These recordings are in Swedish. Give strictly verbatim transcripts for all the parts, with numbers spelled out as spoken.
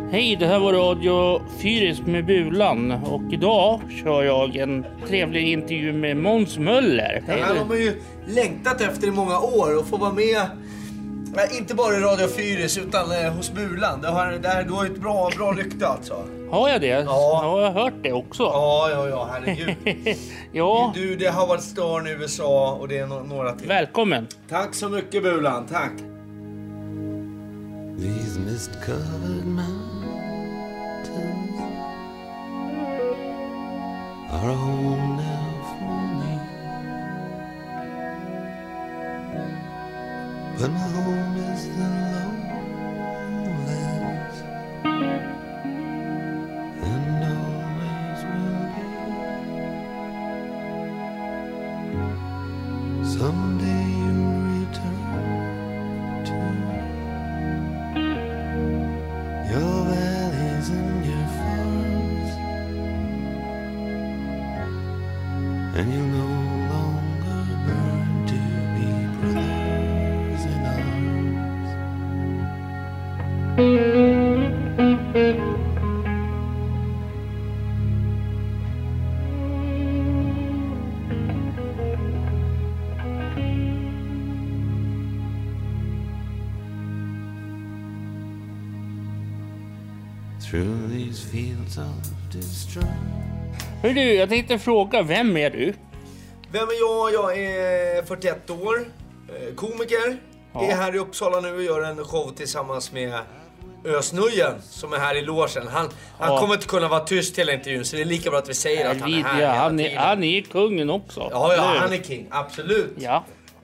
Hej, det här var Radio Fyris med Bulan och idag kör jag en trevlig intervju med Måns Möller. Det här har man ju längtat efter i många år och få vara med, inte bara i Radio Fyris utan eh, hos Bulan. Det har, det här, du har ju ett bra, bra rykte alltså. Har jag det? Ja. Har jag hört det också? Ja, ja, ja, herregud. Ja. Du, det har varit Stern i U S A och det är no- några till. Välkommen. Tack så mycket Bulan, tack. These mist-covered mountains are a home now for me, but my home is the lowlands and always will be. Someday you'll return to your valleys and your farms, and you'll no longer burn to be brothers in arms. Through these fields of destruction. Hör du, jag tänkte fråga, vem är du? Vem är jag? Jag är fyrtioett år, komiker. Ja. Är här i Uppsala nu och gör en show tillsammans med Ösnujen som är här i logen. Han, han Ja. kommer inte kunna vara tyst hela intervjun, så det är lika bra att vi säger att han är här Ja, hela han, är, tiden. han är kungen också. Ja, ja, Nu. han är king, absolut. Ja.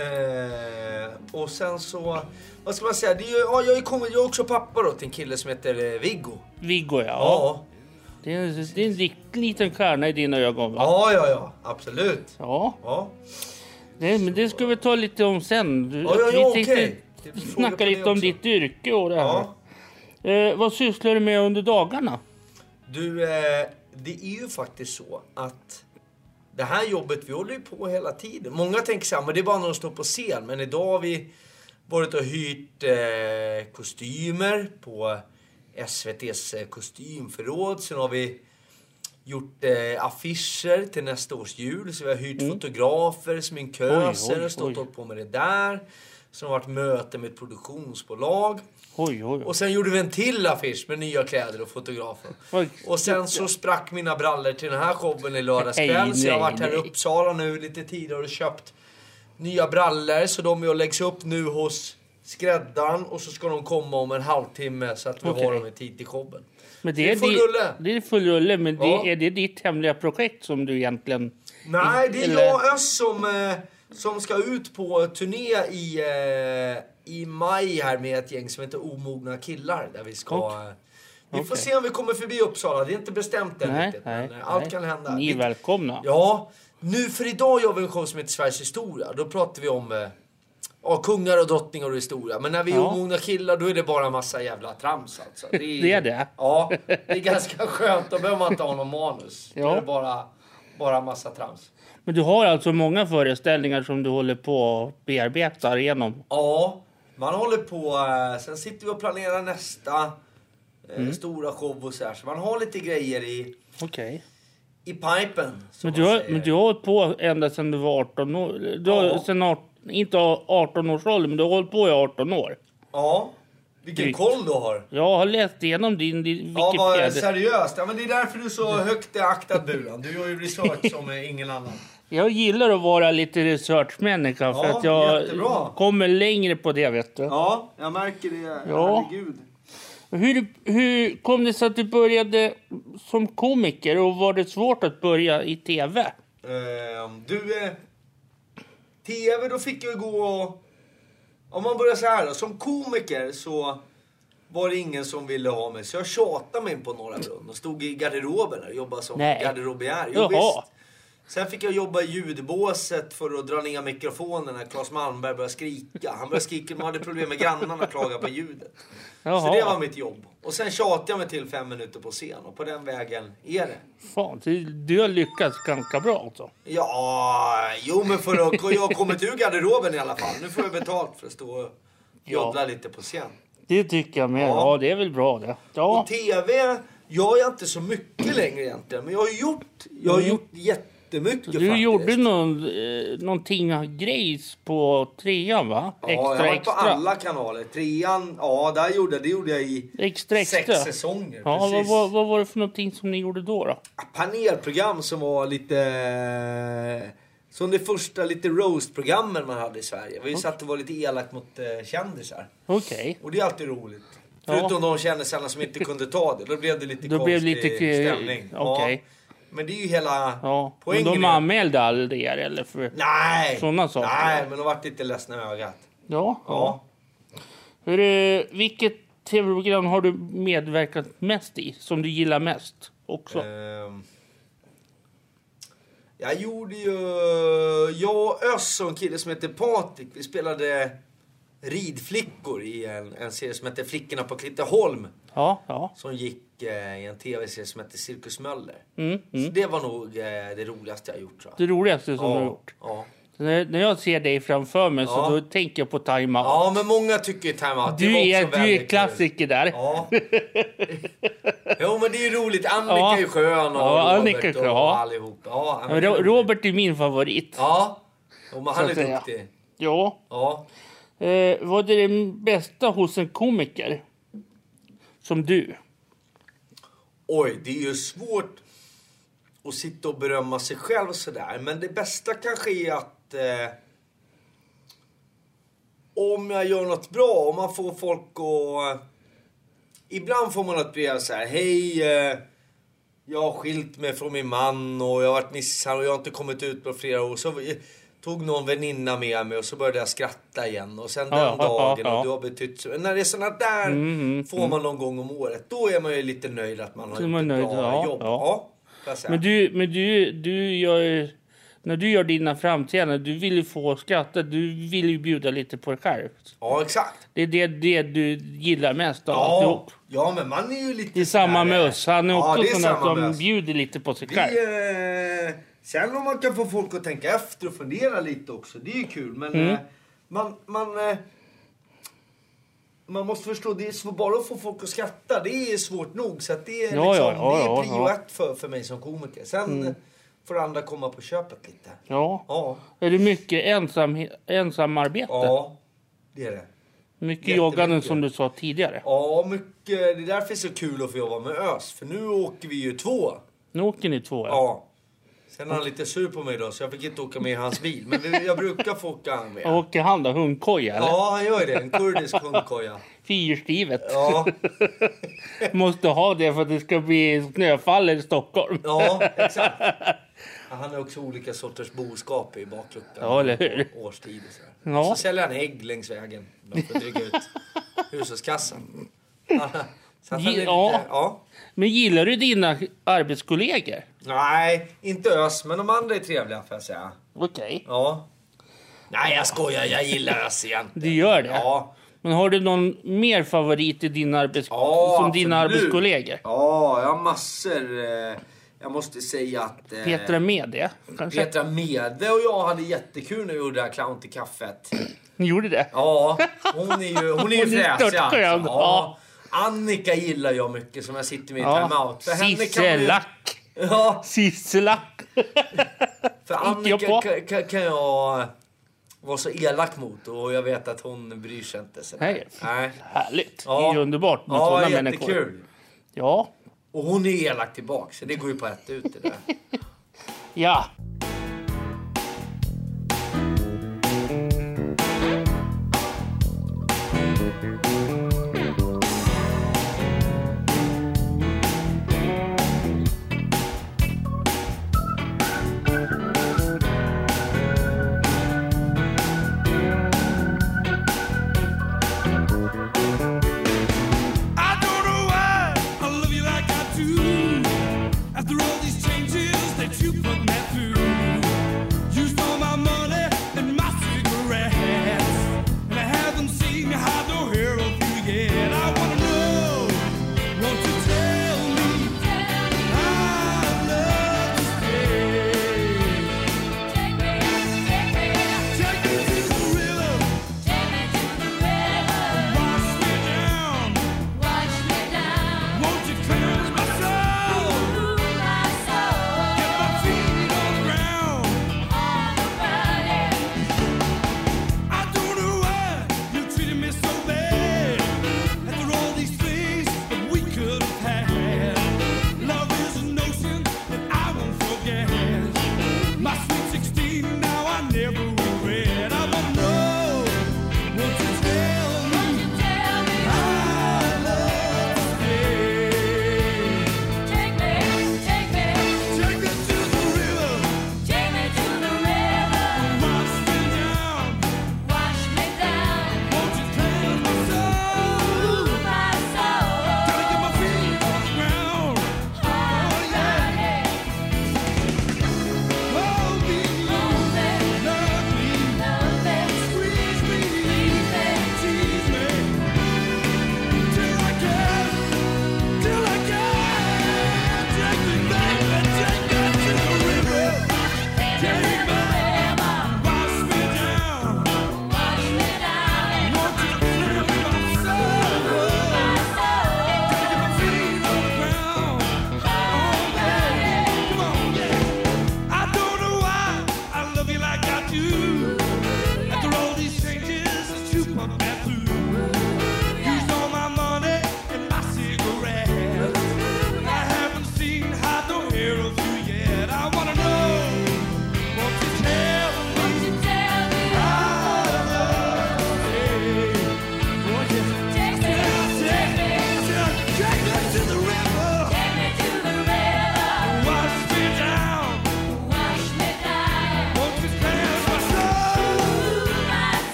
Eh, och sen så, vad ska man säga? Det är ju, ja, jag, är kommit, jag är också pappa då till en kille som heter eh, Viggo. Viggo, ja. Ja. Det, är, det är en riktigt liten stjärna i dina ögon, va? Ja, ja, ja, absolut. Ja. Ja, Det, men det ska vi ta lite om sen. Du, ja, ja, vi ja tänkte okej. Det är fråga på snacka det lite om också. ditt yrke och det här. Ja. Eh, vad sysslar du med under dagarna? Du, eh, det är ju faktiskt så att det här jobbet, vi håller ju på hela tiden. Många tänker så här, men det är bara när de står på scen. Men idag har vi varit och hyrt eh, kostymer på S V T:s eh, kostymförråd. Sen har vi gjort eh, affischer till nästa års jul. Så vi har hyrt fotografer, sminköser, Oj, oj, stått oj. och hållit på med det där. Sen har det varit möte med ett produktionsbolag. Oj, oj, oj. Och sen gjorde vi en till affisch med nya kläder och fotografer. Oj. Och sen så sprack mina brallor till den här showen i lördags Nej, kväll. Så jag har nej, varit här i nej. Uppsala nu lite tidigare och köpt nya brallor. Så de är och läggs upp nu hos skräddaren. Och så ska de komma om en halvtimme så att vi Okej. har dem i tid till showen. Men det är full di- rulle. Det är full rulle, men Ja. det, är det ditt hemliga projekt som du egentligen... Nej, det är Eller- jag och Öss som, eh, som ska ut på turné i, eh, i maj här med ett gäng som heter Omogna killar. Där vi ska... Okej. eh, Vi får Okej. se om vi kommer förbi Uppsala. Det är inte bestämt än Nej, riktigt. nej, Men eh, allt nej. kan hända. Ni är Vi- välkomna. Ja, nu för idag gör vi en show som heter Sveriges historia. Då pratar vi om eh, ja, kungar och drottningar och historia. Men när vi är Ja. omogna killar, då är det bara massa jävla trams alltså. Det är, Det är det? Ja, det är ganska skönt. Då behöver man inte ha någon manus. Då Ja. är det bara, bara massa trams. Men du har alltså många föreställningar som du håller på och bearbetar igenom. Ja, man håller på. eh, Sen sitter vi och planerar nästa eh, stora show och så här. Så man har lite grejer i, Okej. i pipen. som Men, du man har, säger. men du har hållit på ända sedan du var arton år. Du har, Ja. sen art, inte arton års ålder, men du har hållit på i arton år. Ja, vilken Drygt. koll du har. Jag har läst igenom din, din Ja, vad Wikipedia. seriöst. Ja, men det är därför du är så högt aktad, Bulan. Du gör ju research som eh, ingen annan. Jag gillar att vara lite researchmänniska för Ja, att jag jättebra. kommer längre på det, vet du. Ja, jag märker det. Ja. Herregud. Hur, hur kom det sig att du började som komiker och var det svårt att börja i tv? Ehm, du, eh, tv, då fick jag gå och... Om man börjar så här då. Som komiker så var det ingen som ville ha mig. Så jag tjatade mig in på Norra Brunn och stod i garderoben och jobbade som Nej. garderobiär. Jo, Jaha. visst. Sen fick jag jobba i ljudbåset för att dra ner mikrofonen när Claes Malmberg började skrika. Han började skrika, man hade problem med grannarna och klaga på ljudet. Jaha. Så det var mitt jobb. Och sen tjatade jag mig till fem minuter på scen. Och på den vägen är det. Fan, du- du har lyckats ganska bra alltså. Ja, jo men för att jag har kommit ur garderoben i alla fall. Nu får jag betalt för att stå och joddla lite på scen. Det tycker jag med. Ja. Ja, det är väl bra det. Ja. Och tv gör jag inte så mycket längre egentligen. Men jag har gjort, jag har Mm. gjort jättemycket Du faktiskt. gjorde någon, eh, någonting grejs på trean, va? Ja, Extra, jag har varit extra. på alla kanaler. Trean, ja, där gjorde jag, det gjorde jag i Extra, extra. sex säsonger. Ja, vad, precis. vad, vad var det för någonting som ni gjorde då? då? Panelprogram som var lite... Som det första lite roast-programmen man hade i Sverige. Vi satt och var lite elak mot eh, kändisar. Okej. Och det är alltid roligt. Ja. Förutom de kändisarna som inte kunde ta det. Då blev det lite Då konstig blev lite... stämning. Okej. Ja. Men det är ju hela Ja. Men poängen. de är- anmälde aldrig er, eller? För... Nej! Sådana saker. Nej, men de varit lite ledsna i ögat. Ja. Ja. Hur, eh, vilket tv-program har du medverkat mest i? Som du gillar mest också? Ehm. Jag gjorde ju... Jag och Öss och en kille som heter Patrik. Vi spelade ridflickor i en, en serie som heter Flickorna på Klitteholm. Ja, ja. Som gick eh, i en tv-serie som heter Cirkus Möller. Mm, Så mm. det var nog eh, det roligaste jag gjort, tror jag. Det roligaste som ja, du har gjort. Ja. När, när jag ser dig framför mig Ja. så då tänker jag på Time Out. ja, men många tycker ju Time Out. Det Du var också är, du väldigt är klassiker där. Ja. Jo, men det är ju roligt. Annika Ja. är ju skön och Ja, Robert Annika är skön, och ja. allihop. Ja, men det är Ro- roligt. Robert är min favorit. Ja, och men han Så är att säga. duktig. Ja. Ja. Eh, vad är det bästa hos en komiker? Som du? Oj, det är ju svårt att sitta och berömma sig själv sådär. Men det bästa kanske är att eh, om jag gör något bra, om man får folk att... Ibland får man ett brev så här: hej, eh, jag har skilt mig från min man och jag har varit misshandlad och jag har inte kommit ut på flera år. Så eh, tog någon väninna med mig och så började jag skratta igen. Och sen Ja, den ja, dagen ja, ja. och du har betytt så. När det är såna där Mm, får man någon gång om året. Då är man ju lite nöjd att man har Så gjort man ett nöjd, bra ja, jobb. ja. Ja, får jag säga. Men du, men du, du gör... När du gör dina framträdanden, du vill ju få skratta. Du vill ju bjuda lite på dig själv. Ja, exakt. Det är det, det du gillar mest av Ja, alltihop. ja, men man är ju lite... Det är samma sådär, med oss. Han är ja, också det är sån samma att med de oss. bjuder lite på sig Vi, själv. eh, sen om man kan få folk att tänka efter och fundera lite också. Det är ju kul. Men Mm. eh, man... man eh, man måste förstå, det är svårt bara att få folk att skratta. Det är svårt nog. Så att det är, Ja, liksom, ja, ja, det är ja, prio ja. ett för, för mig som komiker. Sen mm. får andra komma på köpet lite. Ja. Ja, Är det mycket ensam, ensamarbete? ja, det är det. Mycket jättemycket. joggande som du sa tidigare. Ja, mycket. Det är därför det är så kul att få jobba med Ös. För nu åker vi ju två. Nu åker ni två. Ja. Ja. Sen är han lite sur på mig då, så jag fick inte åka med i hans bil. Men vi- jag brukar få åka med. Och åker han då? Hundkoja eller? Ja, han gör det. En kurdisk hundkoja. Fyrstivet. Ja, Måste ha det för att det ska bli snöfall i Stockholm. ja, exakt. Ja, han har också olika sorters boskap i bakluckan. Ja, eller hur? Och årstid och sådär. Ja. Så säljer han ägg längs vägen. Bara för att dryga ut hushållskassan. Ja, så att han är lite, Ja. ja. Men gillar du dina arbetskollegor? Nej, inte Ös, men de andra är trevliga får jag säga. Okej. Ja. Nej, jag skojar. Jag gillar Ös egentligen. Du gör det? Ja. Men har du någon mer favorit i din arbets... Ja, som dina absolut. arbetskollegor? Ja, jag har massor. eh, Jag måste säga att... eh, Petra Mede, kanske? Petra Mede och jag hade jättekul när vi gjorde det här Clown till kaffet. Ni gjorde det? Ja, hon är ju, hon är ju Hon är fräsig störtskön, alltså. ja. Ja. Annika gillar jag mycket som jag sitter med i Ja. Time Out. För henne kan man ju- Sisselack. Ja, Sisselack. för jag Annika på. kan, kan, kan jag vara så elak mot och jag vet att hon bryr sig inte så Nej. Nej. Härligt. Ja. Det är ju underbart med Ja, sådana jättekul. människor. Ja. Och hon är elak tillbaka, så det går ju på ett ut det där. Ja. I don't know why I love you like I do. After all these changes that you put me through, you stole my money and my cigarettes, and I had them see me hide no hero through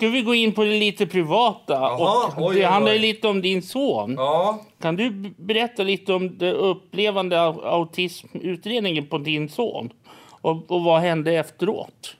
ska vi gå in på det lite privata. Jaha, och oj, det oj, handlar ju oj. lite om din son. Ja. Kan du b- berätta lite om det upplevande av autismutredningen på din son? Och, och vad hände efteråt?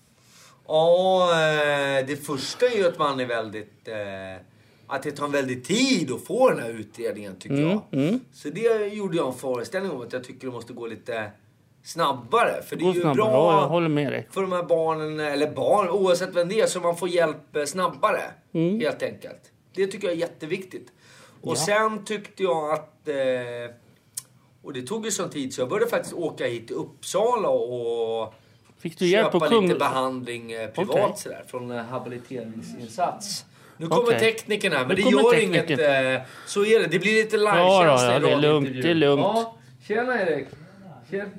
Ja, eh, det första är ju att man är väldigt... Eh, att det tar en väldigt tid att få den här utredningen, tycker Mm, jag. mm. Så det gjorde jag en föreställning om, att jag tycker det måste gå lite snabbare. För det Gå är ju snabbare, bra ja, jag håller med dig. för de här barnen, eller barn, oavsett vem det är, så man får hjälp eh, snabbare. Mm. Helt enkelt. Det tycker jag är jätteviktigt. Och Ja. sen tyckte jag att... Eh, och det tog ju sån tid, så jag började faktiskt åka hit till Uppsala och... Fick du hjälp på köpa Kung... lite behandling eh, privat Okej. sådär, från en habiliteringsinsats. Nu kommer Okej. tekniken här, men Nu det kommer gör tekniken. inget. Eh, så är det. Det blir lite Ja, livekänsla ja, i det är lugnt, radiointervjun. det är lugnt. Ja, tjena Erik. Tjena.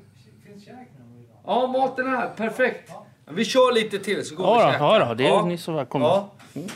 Ja, maten är här. Perfekt. Vi kör lite till så går vi och Ja, då, käkar. ja, då, det är ni så välkomna. Ja.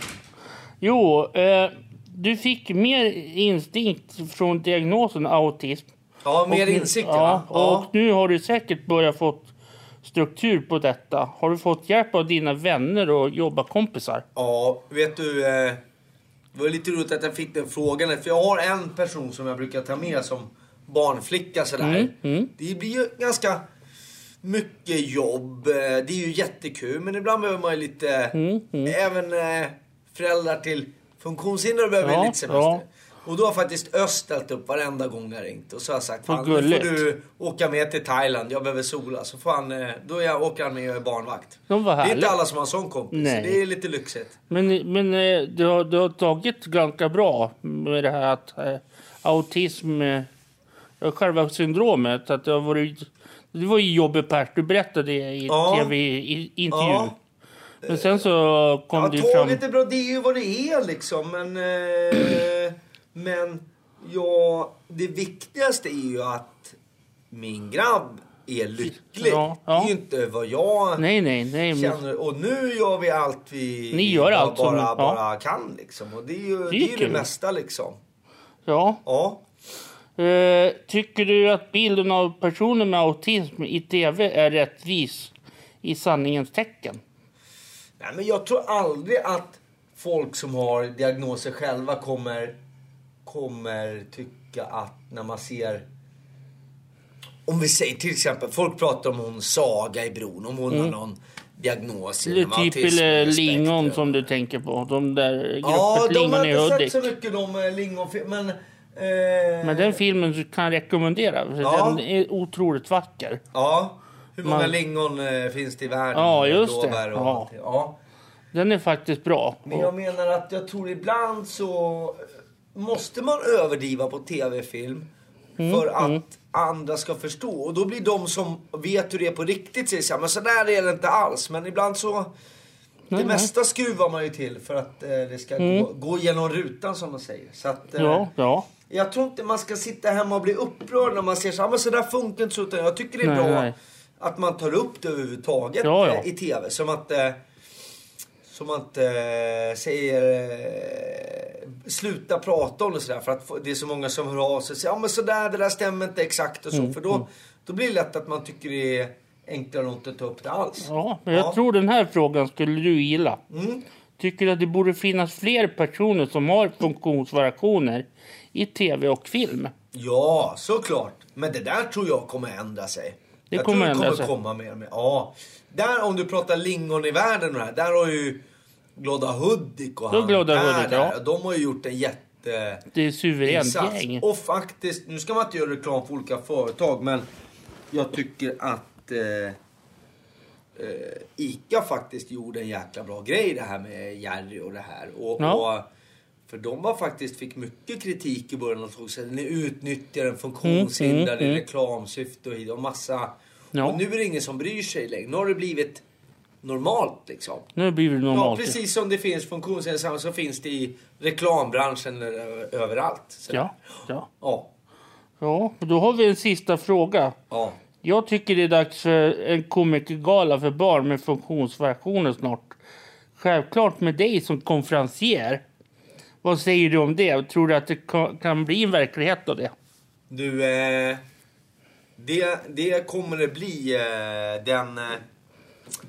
Jo, eh, du fick mer instinkt från diagnosen autism. Ja, mer Och- insikt. Ja, Ja. och nu har du säkert börjat fått struktur på detta. Har du fått hjälp av dina vänner och jobbarkompisar? Ja, vet du... Eh, det var lite roligt att jag fick den frågan. För jag har en person som jag brukar ta med som barnflicka sådär. Mm, mm. Det blir ju ganska mycket jobb. Eh, Det är ju jättekul. Men ibland behöver man ju lite... Mm, mm. Även eh, föräldrar till funktionshindrade behöver Ja, lite semester. ja. Och då har faktiskt Öst ställt upp varenda gång jag ringt. Och så har jag sagt, Vad fan, nu får gulligt. du åka med till Thailand. Jag behöver sola. Så får han, eh, då är jag, åker han med och är barnvakt. De var Det är inte härliga. alla som har en sån kompis. Nej. Så det är lite lyxigt. Men, men eh, du, har, du har tagit ganska bra med det här att eh, autism, eh, själva syndromet, att det har varit... Det var ju jobbigt, Per. Du berättade det i Ja. tv-intervju. Ja. Men sen så kom Ja, det ju fram... tåget är bra, det är ju vad det är liksom. Men, eh, men ja, det viktigaste är ju att min grabb är lycklig. Ja, ja. Det är ju inte vad jag Nej, nej, nej. Men, känner. Och nu gör vi allt vi Ni gör bara, allt som- bara, ja. bara kan liksom. Och det är ju det, är ju det kul. mesta liksom. ja. Ja. Eh, tycker du att bilden av personer med autism i tv är rättvis i sanningens tecken? Nej, men jag tror aldrig att folk som har diagnoser själva kommer, kommer tycka att när man ser... Om vi säger till exempel, folk pratar om hon Saga i Bron, om hon har någon diagnos. Det är inom typ autism, eller respekt. lingon som du tänker på. De där gruppet Ja, de lingon har i inte Hudik. sett så mycket om eh, lingonfilm, men... Eh, Men den filmen kan jag rekommendera. För Ja. Den är otroligt vacker. Ja, hur många Man- lingon eh, finns det i världen? Ja, just det. Blåbär och Ja. allting. Ja. Den är faktiskt bra. Men jag menar att jag tror ibland så måste man överdriva på tv-film Mm, för att andra ska förstå. Och då blir de som vet hur det är på riktigt säger så här, men så där är det inte alls. Men ibland så, Nej, det nej. mesta skruvar man ju till för att eh, det ska gå, gå genom rutan som man säger. Så att, eh, Ja, ja. jag tror inte man ska sitta hemma och bli upprörd när man ser så här, men så där funkar inte så. Utan jag tycker det är Nej, bra nej. att man tar upp det överhuvudtaget Ja, ja. eh, i tv. Som att... Eh, som att eh, säger eh, sluta prata om det sådär, för att få, det är så många som hör av sig och säger ja men sådär, det där stämmer inte exakt och så, Mm, för då, då blir det lätt att man tycker det är enklare att inte ta upp det alls. Ja, men jag Ja. tror den här frågan skulle du gilla. Mm. Tycker du att det borde finnas fler personer som har funktionsvariationer i tv och film? Ja, såklart. Men det där tror jag kommer ändra sig. Det jag kommer tror det ändra kommer sig. komma mer och mer. Ja. Där, om du pratar lingon i världen och det här, där har ju Glada Hudik och Ja, han Glada där, Hudik, där, ja. de har ju gjort en jätte... Det är suveränt insats. gäng. Och faktiskt, nu ska man inte göra reklam för olika företag, men jag tycker att eh, eh, Ica faktiskt gjorde en jäkla bra grej det här med Jerry och det här. Och, Ja. och, för de var faktiskt, fick mycket kritik i början och såg så att ni utnyttjar en funktionshindrad Mm, mm, i mm. reklamsyfte och, och massa. Ja. Och nu är det ingen som bryr sig längre. Nu har det blivit normalt liksom. Nu blir det Ja, normalt. precis som det finns funktionshindrade så finns det i reklambranschen ö- överallt. Så Ja, ja. Ja. Ja, och då har vi en sista fråga. Ja. Jag tycker det är dags för en komikergala för barn med funktionsvariationer snart. Självklart med dig som konferencier. Vad säger du om det? Tror du att det kan, kan bli en verklighet av det? Du, eh, det, det kommer det bli. Eh, den, eh,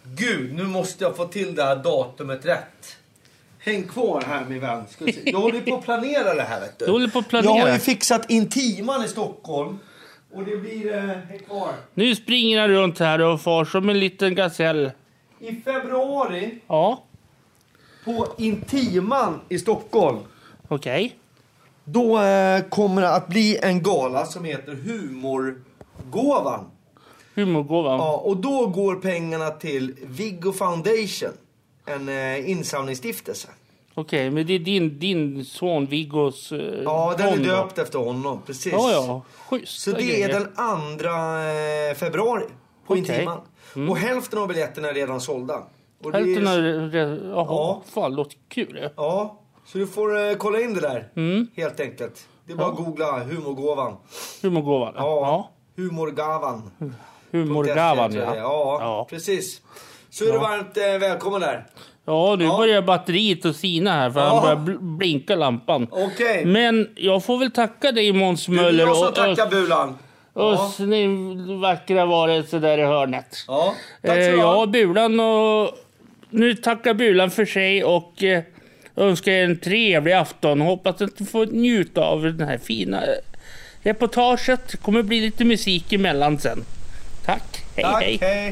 Gud, nu måste jag få till det här datumet rätt. Häng kvar här min vän. Ska vi se. Jag håller på att planera det här, vet du. Du håller på att planera. Jag har ju fixat Intiman i Stockholm. Och det blir... Eh, häng kvar. Nu springer han runt här och far som en liten gasell. I februari Ja, på Intiman i Stockholm. okej. Då eh, kommer det att bli en gala som heter Humorgåvan. Humorgåvan. Ja, och då går pengarna till Viggo Foundation. En eh, insamlingsstiftelse. Okej, men det är din, din son Viggos... Eh, Ja, den är fond då. döpt efter honom, precis. Ja, ja. Schysst. Så det är den andra eh, februari på Okej. Intiman. Mm. Och hälften av biljetterna är redan sålda. Och det Hälften är, är... Jaha, Ja. fan, låter kul. Ja, så du får eh, kolla in det där. Mm. Helt enkelt. Det är bara Ja. att googla Humorgåvan. Humorgåvan. Ja, Humorgavan. Humorgåvan, ja. ja. Ja, Ja. precis. Så är du varmt eh, välkommen där. Ja, nu Ja. börjar batteriet att sina här för Ja. han börjar bl- blinka lampan. Okej. Men jag får väl tacka dig Måns Det är Möller jag som och tackar Ös- Bulan. Ja. Ös, ni vackra varelser där i hörnet. Ja, tack Eh, så du ja, ha. Bulan och... Nu tackar Bulan för sig och eh, önskar er en trevlig afton. Hoppas att du får njuta av den här fina eh, reportaget. Det kommer bli lite musik emellan sen. Tack, hej Tack, hej. hej.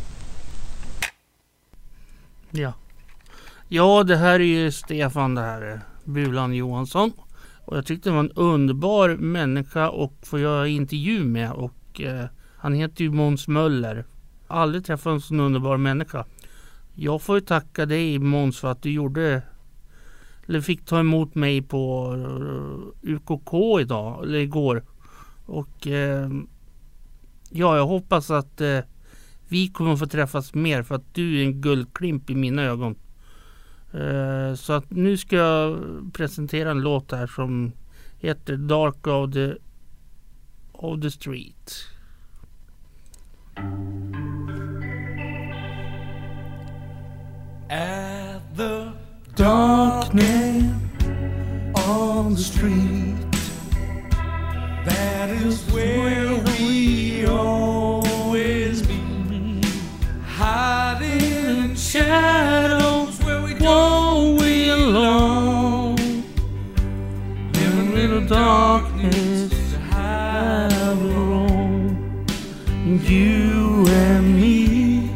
Ja. ja, det här är ju Stefan, det här är Bulan Johansson. Och jag tyckte det var en underbar människa att få göra intervju med. Och eh, han heter ju Måns Möller. Aldrig träffat en sån underbar människa. Jag får ju tacka dig Måns för att du gjorde... Eller fick ta emot mig på uh, U K K idag, eller igår. Och eh, ja, jag hoppas att eh, vi kommer att få träffas mer för att du är en guldklimp i mina ögon. Eh, så att nu ska jag presentera en låt här som heter Dark of the, of the Street. At the darkness on the street, that is where we always meet. Hiding in shadows where we don't belong. Living in the darkness to have our own. You and me.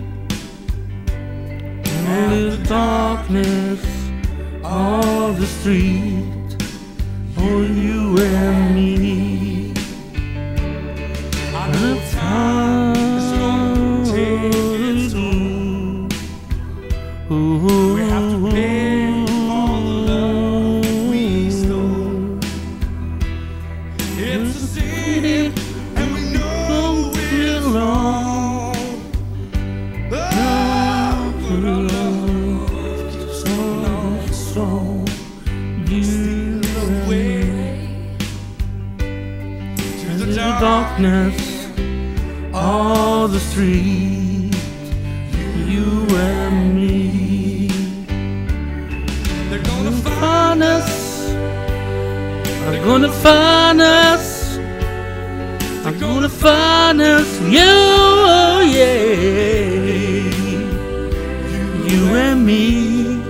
In the darkness of the street, oh, you and me. I know time is gonna take its toll. We have to pay for the love we stole. It's a city, and we know it's wrong. Darkness of the street, you and me. They're gonna find us. They're gonna find us. They're gonna find us. You, yeah. You and me.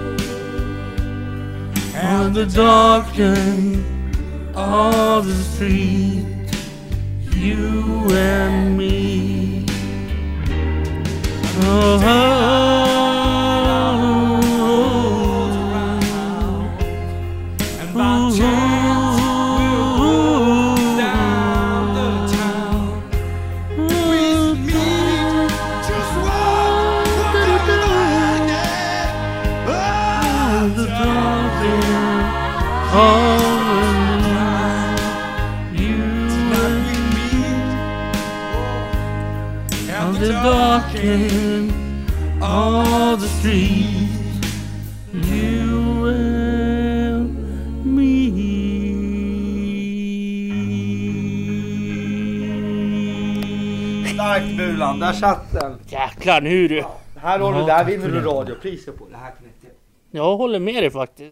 And the darkness of the street. You and me. Oh, and by chance we'll go down the town. We meet just one night. Oh, the darkness of the darkness of the street, you and me. Starkt Bulan, där satt den. Jäklar, nu du. Här har du, där vinner du radiopriser på. Det här knäcker. Jag håller med dig faktiskt.